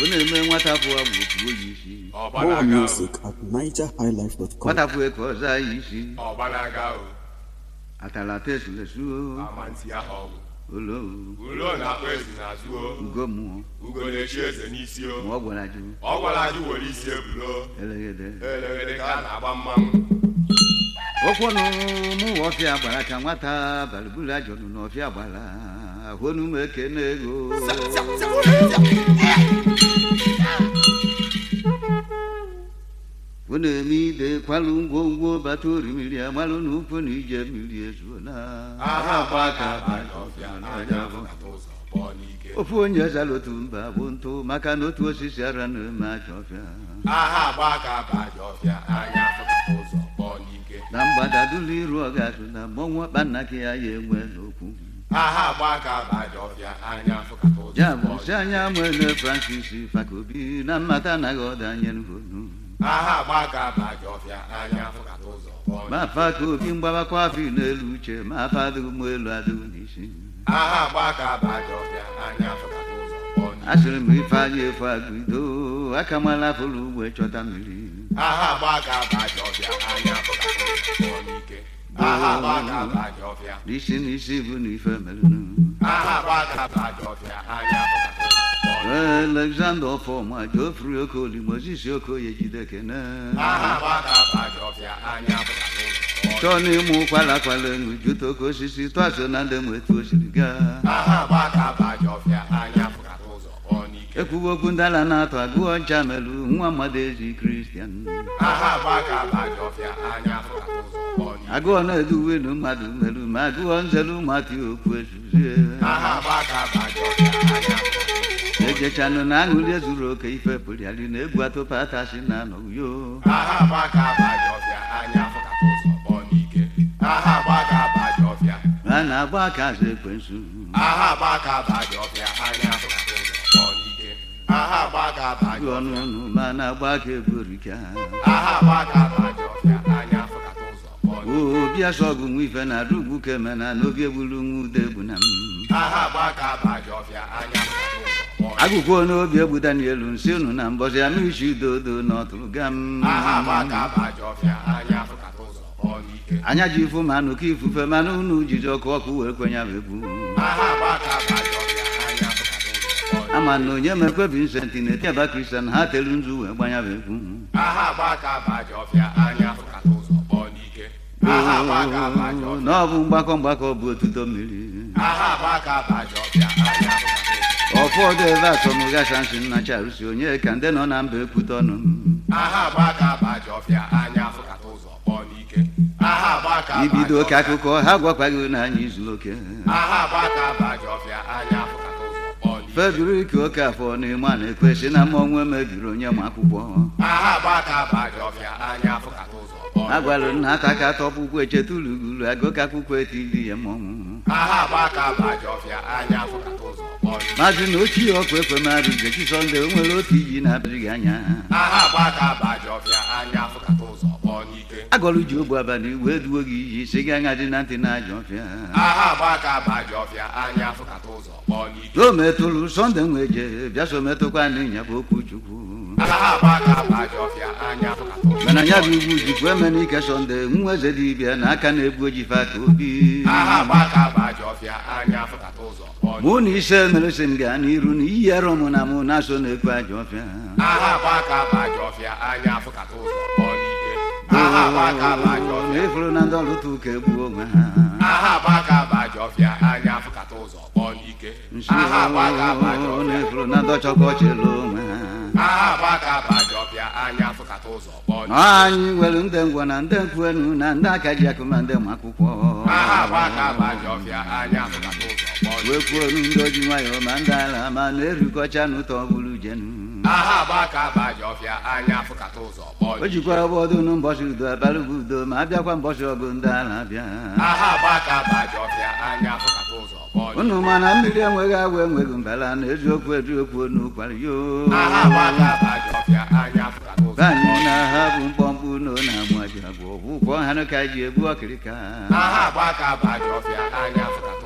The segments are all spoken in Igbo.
na-eme nwata bụ agwụ otuo ya isi More music at NigerHighlife.com. nwata bụ eke ọzọ ya isi Ọgbanaga o, atalata esulesu amanti ya ọgwụ. olo Ulo na-akpọ ezi n'azụ o, ugo mmụọ ugo na-echi eze n'isi o. ma ọ gwara jụ Ọ gwara ajụ were isi ebulo, elegede elegede ka a na-agba mmanwụ. okwọnụ mụ ọfịa gbara ka nwata balibulu ajọnụ n'ọfịa gbara ahụnụ m ekene ego ọ na-eme ide kwalụ ngwongwo bata orimiri amalụ na ụkwụ na ije mmiri ezuola Aha agba aka abalị ọfịa n'anya afọkata ụzọ pụọ n'ike. ofu onye zara otu mba bụ ntụ maka na otu osisi ara na-eme ajọ ọfịa Aha agba aka abalị ọfịa anya afọkata ụzọ pụọ n'ike. na mgbada dụlụ iru ọgazụ na mmọnwụ ọkpa nna ka ya ya enwe n'okwu Aha agba aka abalị ọfịa anya afọkata ụzọ ya bụ pụọ si anya nwere Francis Fakobi na mmata anaghị ọda nye n'onu Aha agba aka abalị ọfịa anya afọkata ụzọ pụọ ma n'ike. Fakobi mgbabakwa afọ n'elu uche ma afa adịghị ụmụ elu adịghị n'isi Aha agba aka abalị ọfịa anya afọkata ụzọ pụọ n'ike. asịrị m ife anyị efu agụido aka mala fụlụ ugwe chọta mmiri Aha agba aka abalị ọfịa anya afọkata ụzọ pụọ n'ike. Aha agba aka abalị ọfịa. n'isi n'isi bụ na ife merụnụ Aha agba aka abalị ọfịa anya afọkata ụzọ pụọ n'ike. Alexander Ọfọma Geoffrey Okoli Moses Okoye Jidekene Aha agba aka abalị ọfịa anya afọkata ụzọ pụọ n'ike. chọọ n'ịmụ kwala kwala n'ujuto ka osisi tụaso na ndị m etu o siri gaa Aha agba aka abalị ọfịa anya afọkata ụzọ pụọ n'ike. ekwugo okwu ndị ala na-atụ agụọ ncha melụ nwa mmadụ ezi Kristian Aha agba aka abalị ọfịa anya afọkata ụzọ pụọ n'ike. agụọ na-eduwe nu mmadụ merụ ma agụọ nzelu mati okwu ezuzie Aha agba aka abalị ọfịa anya afọkata ụzọ pụọ n'ike. ejechanụ na aṅụli ezuru oke ife pụrịarị na egwu atụpatasi na anọyo Aha agba aka abalị ọfịa anya afọkata ụzọ pụọ n'ike. Aha agba aka abalị ọfịa. a na-agba aka azụ ekwensu Aha agba aka abalị ọfịa anya afọkata ụzọ pụọ n'ike. Aha agba aka abalị gụ ọnụ ọfịa. ọnụ ma na-agba aka egorika Aha agba aka abalị ọfịa anya afọkata ụzọ pụọ n'ike. obi asọgụ nwa ife na adugbu kemena na obi egbulu nwa ude egbu na m Aha agba aka abalị ọfịa anya afọkata ụzọ pụọ n'ike. agụkwọ n'obi egbu Daniel nsi unu na mbọsị amisi udodo na ọtụrụ ga m Aha agba aka abalị ọfịa anya afọkata ụzọ pụọ n'ike. anya ji ifu ma anụ ka ifufe mana unu jiji ọkụ ọkụ wee kwenya m egwu Aha agba aka abalị ọfịa anya afọkata ụzọ pụọ n'ike. ama na onye mekwe Vincent na-eti aba Kristian ha telu nzu wee gbanya m egwu Aha agba aka abalị ọfịa anya afọkata ụzọ pụọ n'ike. Aha agba aka abalị ọfịa. na ọ bụ mgbakọ bụ otuto mmiri Aha agba aka abalị ọfịa anya afọkata ụzọ. ụfọdụ ebe asọmụgashansi nna Charles onye ka ndị nọ na mba ekwute ọnụ Aha agba aka abalị ọfịa anya afọkata ụzọ pụọ n'ike. Aha agba aka abalị ibido ọfịa. oke akụkọ ha gwakwaghị na anyị zuru oke Aha agba aka abalị ọfịa anya afọkata ụzọ pụọ n'ike. Federik Okafọ na ịma na-ekwesị na mmọnwụ mebiri onye ma akwụkwọ Aha agba aka abalị ọfịa anya afọkata ụzọ pụọ n'ike. agwalụ nna ata ka tọpụkwu echetulugulu agụka akwụkwọ etili ya mmọnwụ Aha agba aka abalị ọfịa anya afọkata ụzọ pụọ n'ike. maazị na ochie ọkụ ekwemadụ Jechi Sọnde o nwere otu iyi na-abịrịghị anya Aha agba aka abalị ọfịa anya afọkata ụzọ pụọ n'ike. agọlụ ji ogbu abalị wee duo gị iji si gị anya dị na ntị na ajọ ọfịa Aha agba aka abalị ọfịa anya afọkata ụzọ pụọ n'ike. o metụlụ Sọnde nwe je bịa so metụkwa n'ịnya bụ okwu Chukwu Aha agba aka abalị ọfịa anya afọkata ụzọ. mana ya bụ ugwu jikwa eme n'ike Sọnde nwa eze dibịa na aka na-egbu oji Fakobi Aha agba aka abalị ọfịa anya afọkata ụzọ pụọ n'ike. mụ na ise mere si m gaa n'iru na iyi arụ mụ na mụ na-aso na-ekwe ajọ ọfịa Aha agba aka abalị ọfịa anya afọkata ụzọ pụọ n'ike. Aha agba aka abalị na ọfịa. ịfụrụ na ndị ọlụta ụka egbuo onwe ha Aha agba aka abalị ọfịa anya afọkata ụzọ pụọ n'ike. nsi Aha agba aka abalị na ọfịa. ịfụrụ na ndị ọchọkọchị lụ onwe ha Aha agba aka abalị ọfịa anya afọkata ụzọ pụọ n'ike. anyị nwere ndị ngwa na ndị nkwuenu na ndị aka ji akụ ma ndị ma akwụkwọ Aha agba aka abalị ọfịa anya afọkata ụzọ pụọ n'ike. wee kwuonu ndị oji nwayọọ ma ndị ala ma na-erukọcha n'ụtọ bụrụ jenu Aha agba aka abalị ọfịa anya afọkata ụzọ pụọ o n'ike. jikwara ụbọdụ n'ụbọchị udo abalị bụ udo ma abịakwa mbọchị ọgụ ndị ala bịa Aha agba aka abalị ọfịa anya afọkata ụzọ pụọ n'ike. unu ma na mmiri enweghị agwa enweghị mbala na eziokwu n'ụkwara yo Aha agba aka abalị ọfịa anya afọkata ụzọ be pụọ anyị n'ike. na ha bụ mkpọmkpụ no na-amụ aja bụ ọgwụkwọ ha ka ji egbu ọkịrịka Aha agba aka abalị ọfịa anya afọkata ụzọ.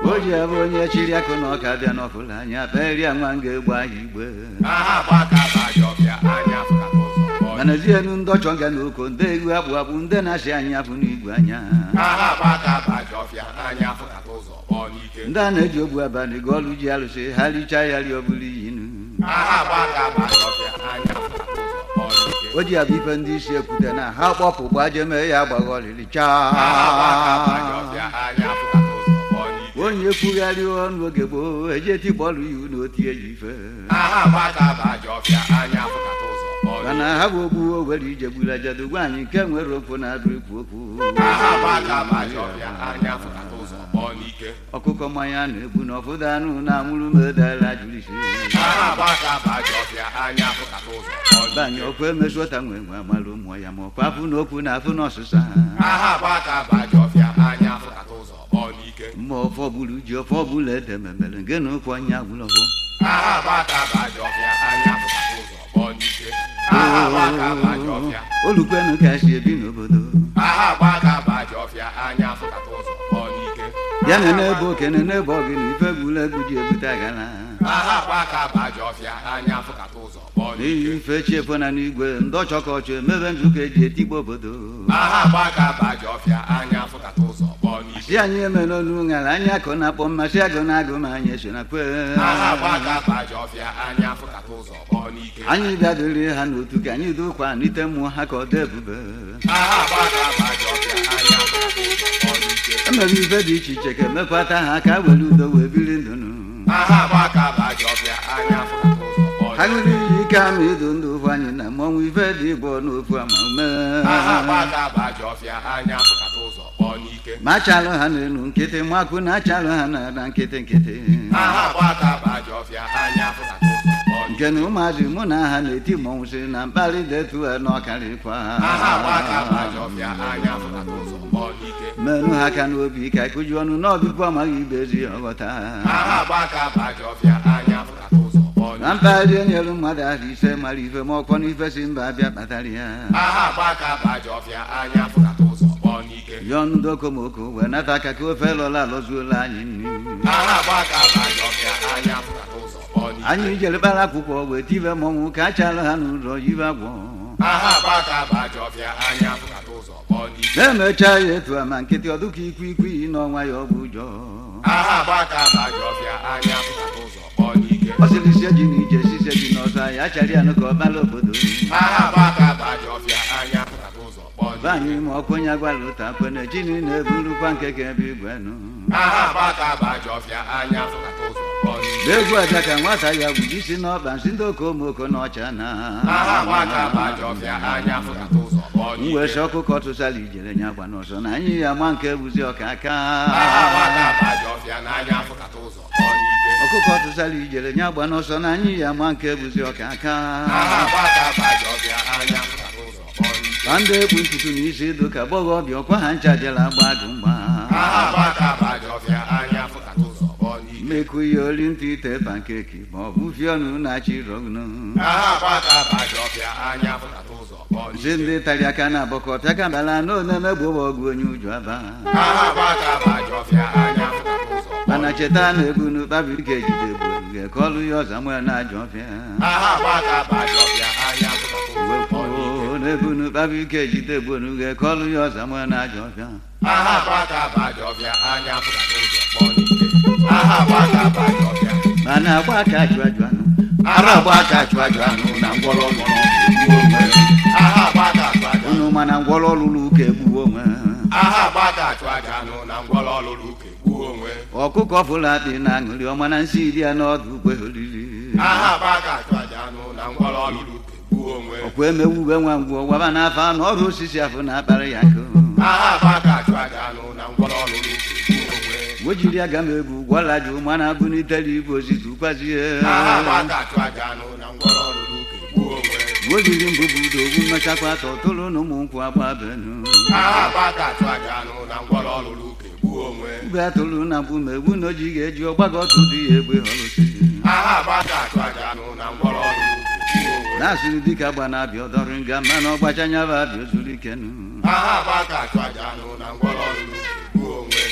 oji abụ onye chiri akụ na ọka bịa n'ọfụla anya kperia nwa ga-egbu anyị igbe aha gbaka bajọbịa anya fụkata ụzọ mana zienu ndị ọchọ nga n'oko ndị egwu akpụ akpụ ndị na-asị anya afụ n'igwe anya aha gbaka bajọbịa anya fụkata ụzọ kpọọ n'ike ndị a na-eji ogbu abalị gị ọlụ ji alụsị ha richaa ya ri ọbụla iyinu aha gbaka bajọbịa anya fụkata ụzọ kpọọ n'ike o ji abụ ife ndị isi ekwute na ha kpọpụ gbaje mee ya agbaghị ọlịlị chaa aha gbaka bajọbịa anya fụkata ụzọ kpọọ n'ike onye kwugharị ọnụ oge gboo eji etikpọlụ ya unu otie ya ife aha gbaka bajọbịa anya fụkata ụzọ kpọọ mana n'ike ha bụ ogbu owere ije gburu ajadu gwa anyị nke nwere okwu na-adụ ekwu okwu aha gbaka bajọbịa anya fụkata ụzọ kpọọ n'ike ọkụkọ mmanya na-egbu na ọfụda anụ na-anwụrụ m edala jụrụ isi aha gbaka bajọbịa anya fụkata ụzọ kpọọ n'ike banye ọkụ emezuọta nwe nwe amalụ mmụọ ya ma ọkwa afụ na okwu na afụ na ọsụsa aha gbaka bajọbịa anya fụkata ụzọ kpọọ n'ike mma ọfọ buru ji ọfọ bụla edememere nke na okwu anya gwụlọfọ aha gbaka bajọbịa anya fụkata ụzọ kpọọ n'ike aha gbaka bajọbịa olukwenu ka si ebi n'obodo aha gbaka bajọbịa anya fụkata ụzọ kpọọ n'ike ya na n'ebe okene n'ebe ọgị na ife gburu egwu ji ebute agala aha gbaka bajọbịa anya fụkata ụzọ kpọọ n'ihi n'ike ife chiefona n'igwe ndị ọchọkọchọ emebe nzukọ eji etigbo obodo aha gbaka bajọbịa anya fụkata ụzọ kpọọ n'ike si anyị eme n'onu ṅara anyị akọ na-akpọ mmasị agụ na agụ ma anyị eso na kwe aha gbaka bajọbịa anya fụkata ụzọ kpọọ n'ike anyị bịadori ha n'otu ka anyị dokwa n'ite mmụọ ha ka ọ dị ebube aha gbaka bajọbịa anya fụkata ụzọ kpọọ n'ike emere ife dị iche iche ka emekwata ha ka were udo wee biri ndụnụ aha gbaka bajọbịa anya fụkata ụzọ kpọọ ha n'ike ṅụrụ iyi ike ama idu ndụ ụfụ anyị na mmọnwụ ife dị ịbụ n'ofu ama ume aha gbaka bajọbịa anya fụkata ụzọ kpọọ n'ike ma achalụ ha n'elu nkịtị makụ na achalụ ha na nkịtị nkịtị aha gbaka bajọbịa anya fụkata ụzọ kpọọ n'ike nke na ụmụazị mụ na ha na-eti mmọnwụ si na mkparị detu ha n'ọkarịkwa aha gbaka bajọbịa anya fụkata ụzọ kpọọ n'ike menụ ha aka n'obi ka ịkụji ọnụ n'ọbịbụ amaghị ibe ezi ọghọta aha gbaka bajọbịa anya fụkata ụzọ kpọọ na n'ike mpaghara enyere mmadụ ahụ ise mara ife ma ọkpọ n'ife si mba bịa kpatara ya aha gbaka bajọbịa anya fụkata ụzọ kpọọ n'ike yọọ ndị okomoko wee nata aka ka ofe lọla alọzuola anyị nri aha gbaka bajọbịa anya fụkata ụzọ kpọọ n'ike anyị jere kpara akwụkwọ wee tibe mmọnwụ ka a chalụ ha n'ụlọ yibe agwọ aha gbaka bajọbịa anya fụkata ụzọ kpọọ n'ike na-emecha ya etu a ma nkịtị ọdụka ikwikwii n'ọnwa ya ọ bụ ụjọ aha gbaka bajọbịa anya fụkata ụzọ kpọọ n'ike ọ sịrị sie ji na ije sise ji n'ọzọ ya achara ya nụ ka ọ bara obodo aha gbaka bajọbịa anya fụkata ụzọ kpọọ be n'ike anyị ma ọkwenye agwala ụta kwene chini na-eburukwa nkeke ebe igwenụ aha gbaka bajọbịa anya fụkata ụzọ kpọọ n'ike egwu aja ka nwata ya gwuji si n'ọba nsị ndị okomoko n'ọcha na aha gbaka bajọbịa anya fụkata ụzọ kpọọ n'ike mwesi ọkụkọ tụsala ijere nya gba n'ọsọ na anyị ya ma nke buzi ọka aka aha gbaka bajọbịa n'anya fụkata ụzọ kpọọ n'ike ọkụkọ tụsala ijere nya gba n'ọsọ na anyị ya ma nke buzi ọka aka aha gbaka bajọbịa anya fụkata ụzọ kpọọ n'ike ka ndị ekpu ntutu na isi edo ka gbọghọbịa ọkwa ha ncha jela agba agụ mgba aha gbaka bajọbịa anya fụkata ụzọ kpọọ n'ike mmekụ ihe oli ntị ite pankeki ma ọ bụ fie ọnụ na-achị rọgnu aha gbaka bajọbịa anya fụkata ụzọ kpọọ si n'ike ndị tari aka na abọkọ pịa ka bala na onemegbowa ọgụ onye uju aba aha gbaka bajọbịa anya fụkata ụzọ kpọọ mana n'ike cheta na ebu n'ụkpabi ka ejide gburuge ka ọlụ ya ọza nwere na-ajọ ọfịa aha gbaka bajọbịa anya fụkata ụzọ kpọọ n'ike na-ebu n'ụkpabi ka ejide gburuge ka ọlụ ya ọza nwere na-ajọ ọfịa aha gbaka bajọbịa anya fụkata ụzọ kpọọ n'ike aha gbaka bajọbịa mana agba aka achụ ajụ anụ ara agba aka achụ ajụ anụ na ngwọrọ nọrọ egbuo onwe aha gbaka achụ ajụ anụ unu mana ngwọrọ ọlụlụ ụka egbuo onwe aha gbaka achụ ajụ anụ na ngwọrọ ọlụlụ ụka egbuo onwe ọkụkọ fụlatị na aṅụrị ọma na nsị iri ya n'ọdụ ụgbọ oriri aha gbaka achụ ajụ anụ na ngwọrọ ọlụlụ ụka egbuo onwe ọkwa emewuwe nwa ngwọ waba n'afọ anụ ọrụ osisi afọ na-akparị ya nkụ aha gbaka achụ ajụ anụ na ngwọrọ ọlụlụ ụka egbuo onwe o jiri aga m egwu gwọla jụ mana abụnitere igwe ozitu kwazie aha gbaka achụ ajụ anụ na ngwọrọ ọlụlụ ụka egbuo onwe o jiri mbụbudo ogwu mmechakwa atọ tụrụ na ụmụ nkwụ agba benu aha gbaka achụ ajụ anụ na ngwọrọ ọlụlụ ụka egbuo onwe ube atụrụ na mkpu ma egwu na oji ga-eji ọgbakọ ọtụ dị ya egbe họrụsi aha gbaka achụ ajụ anụ na ngwọrọ ọlụlụ ụka egbuo onwe na-asịrị dịka gba na-abịa ọdọrụ nga mana ọgbachanya bụ abịa ozuru ikenu aha gbaka achụ ajụ anụ na ngwọrọ ọlụlụ ụka egbuo onwe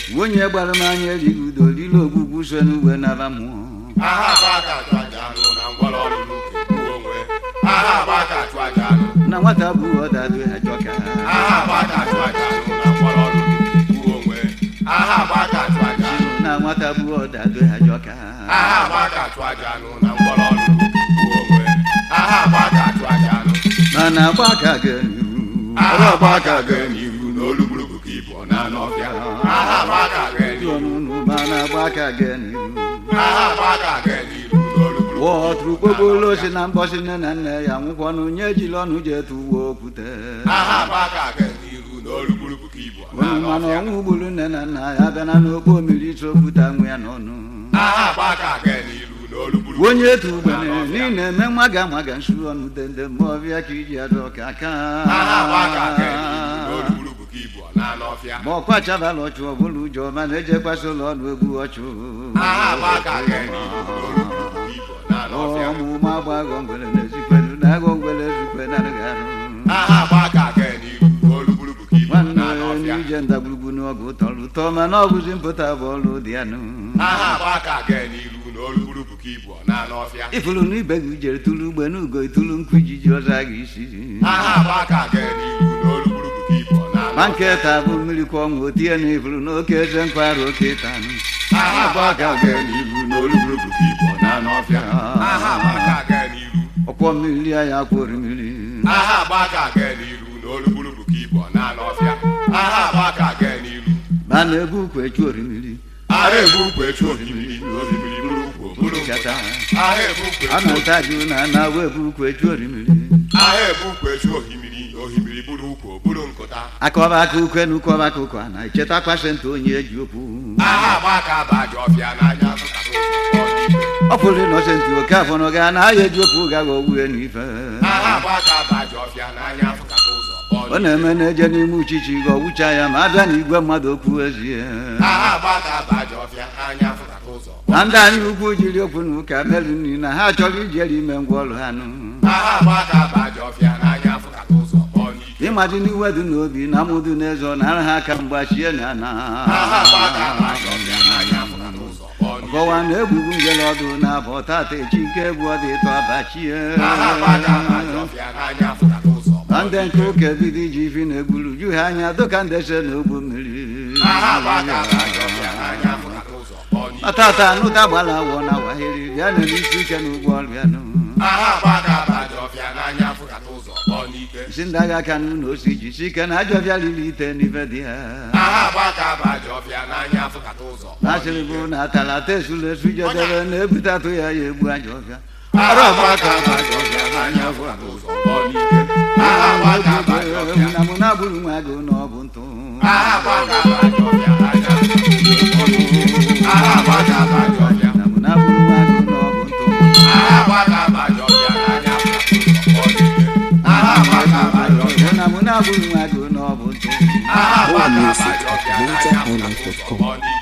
onye gbara m anya erighị udo lile ogbugbu so n'ugwe nara mmụọ aha baka atụ aja anụ na ngwọrọ ọrụ n'uke gbuo onwe aha baka atụ aja anụ na nwata bụ ọdadụ ajọka aha baka atụ aja anụ na ngwọrọ ọrụ n'uke gbuo onwe aha baka atụ aja anụ na nwata bụ ọdadụ ajọka aha baka atụ aja anụ na ngwọrọ ọrụ n'uke gbuo onwe aha baka atụ aja anụ mana gbaka ga-n'ihu aha baka ga n'ihu n'olugburugu ka ịbụ na n'ọfịa aha baka ga n'ihu ọnụnụ mana gbaka ga-n'ihu aha baka ga n'ihu n'olugburugu wọtụrụ kpokpolo si na mbọsị nne na nne ya nwụkwọnụ nye ejila ọnụ ji etu uwe okwute aha baka ga n'ihu n'olugburugu ka ịbụ na onye mana n'ọfịa ọnwụ gburu nne na nna ya bịana n'okpo mmiri isi okwute anwụ ya n'ọnụ aha baka ga n'ihu n'olugburugu onye etu ugbene n'ihi na-eme nwaga nsu ọnụ dende ma ọbịa ka iji adọ ka aka aha baka ga n'ihu n'olugburugu ka ịbụ na n'ọfịa ma ọkwa chabalụ ọchụ ọbụla ụjọ mana ejekwasị ụlọ ọnụ egwu ọchụ aha baka ga n'ihu n'olugburugu ka ịbụ na n'ọfịa ọmụma agbagọ ngwere na-ezikwenu na agọ ngwere ezikwe na arụghị arụ aha baka ga n'ihu n'olugburugu ka ịbụ na nwanne n'ọfịa n'ije ndagburugbu n'ọgụ tọrọ ụtọ mana ọ bụzi mpụta bụ ọlụ dị anụ aha baka ga n'ihu n'olugburugu ka ịbụ na n'ọfịa ifuru na ibe gị jere tụrụ ugbe n'ugo itulu nkwu ijiji ọza gị isi aha baka ga n'ihu n'olugburugu ka ịbụ na ma n'ọfịa nke taa bụ mmiri kwa ọnwụ otie na ifuru n'oke eze nkwarụ oke tanụ aha baka ga n'ihu n'olugburugu ka ịbụ na n'ọfịa aha baka ga n'ihu ọkwọ mmiri ya ya kwọ orimiri aha baka ga n'ihu n'olugburugu ka ịbụ na n'ọfịa aha baka ga n'ihu ma na-ebu ukwu echu orimiri aha ebu ukwu echu ohimiri ohimiri bụrụ ukwu bụrụ chata nkụta aha ebu ukwu a echu na-ata jụ na na-awa ebu ukwu echu orimiri aha ebu ukwu echu ohimiri ohimiri bụrụ ukwu bụrụ nkụta akọba aka ukwe na ụkọba aka ụkọ na-echeta pasentị onye eji okwu aha baka baji ọfịa n'anya zụtara ụzọ ọdịiche ọ pụrụ ịnọsentị oke afọ na ga na ahịa eji okwu gaghị owuwe n'ife aha baka baji ọfịa n'anya zụtara ụzọ ọ na-eme na-eje n'ime uchichi ga ọwụcha ya ma abịa na igwe mmadụ okwu ezie aha baka baji ọfịa n'anya zụtara ụzọ na ndị anyị ukwu jiri okwu na ụka melu nri na ha chọrọ ijeri ime ngwa ọrụ ha nụ aha baka baji ọfịa n'anya zụtara ụzọ ọdịiche ịmaji n'iwe dị n'obi na amụdụ n'eze ọ na-ara ha aka mgbachie na ana aha baka baji ọfịa n'anya zụtara ụzọ ọdịiche kọwa na egbugbu ngele ọdụ na-abọ tata echi nke egwu ọ dị ịtọ abachie aha baka baji ọfịa n'anya zụtara ụzọ na ndị nke ụka ebido iji ifi na-egburu ju ha anya dịka ndese na ogbu mmiri aha baka baji ọfịa n'anya zụtara ụzọ ọdịiche tata anụta gbala awọ na wahiri bịa na n'isi ike na ụgbọ ọrịanụ aha baka baji ọfịa n'anya zụtara ụzọ ọdịiche si ndị agha aka n'ụlọ osi jisi ike na ajọ bịa lili ite n'ife dị ha aha baka baji ọfịa n'anya zụtara ụzọ asịrị bụ na atala ata esula esu jedebe na-ebute atụ ya ya egbu ajọ ọbịa aha baka baji ọfịa n'anya zụtara ụzọ ọdịiche aha baka baji ọfịa na mụ na-agburu nwa gị na ọ bụ ntụ aha baka baji ọfịa n'anya aha baka baji ọfịa na mụ na-agburu nwa gị na ọ bụ ntụ aha baka baji ọfịa n'anya zụtara ụzọ ọdịiche aha baka baji ọfịa na mụ na-agburu nwa gị na ọ bụ ntụ aha More baka music baji at ọfịa n'anya zụtara ụzọ NigerHighlife.com. ọdịiche